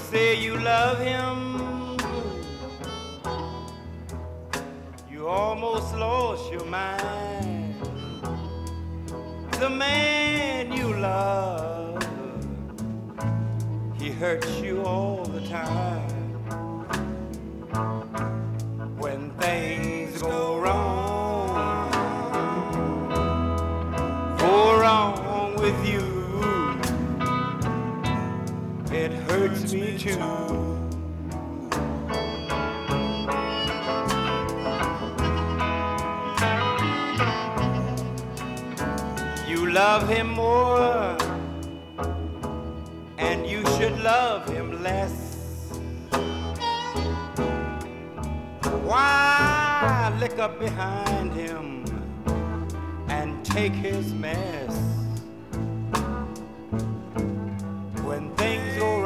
say you love him, you almost lost your mind. The man you love, he hurts you all the time. When things go wrong with you, it hurts me too. You love him more, and you should love him less. Why lick up behind him and take his mess? When things go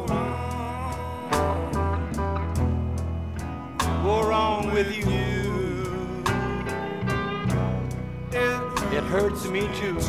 wrong with you, it hurts me too.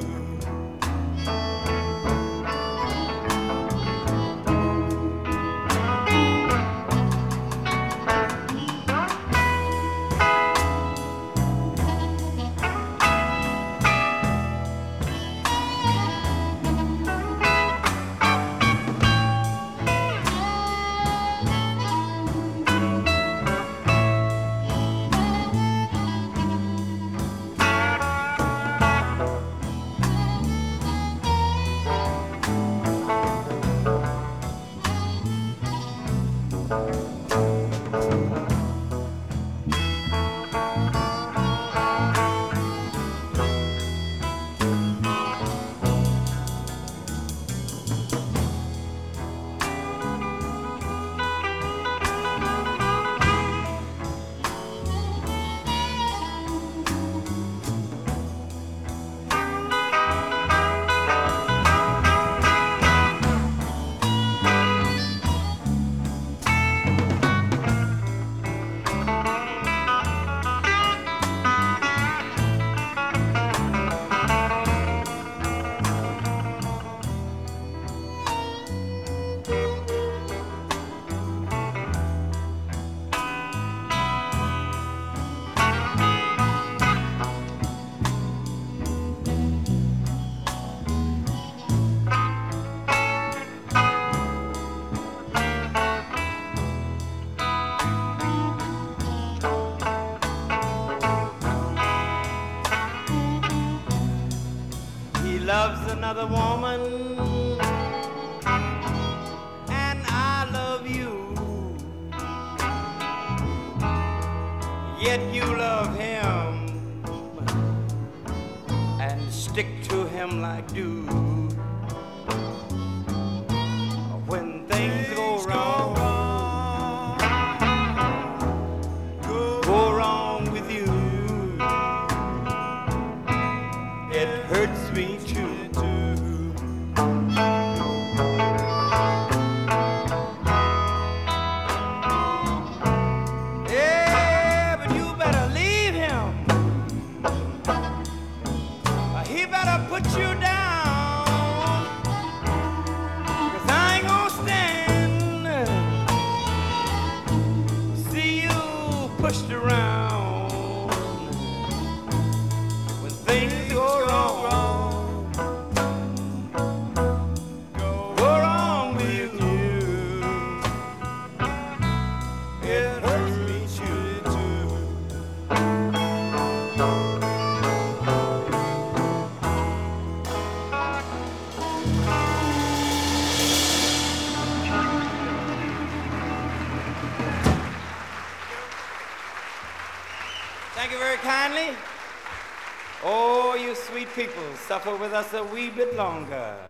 Loves another woman, and I love you, yet you love him and stick to him like do. When things go wrong with you, it hurts me too. Yeah, but you better leave him. He better put you down, 'cause I ain't gonna stand see you pushed around when things go wrong with you. It hurts me too. Thank you very kindly. Oh, you sweet people, suffer with us a wee bit longer.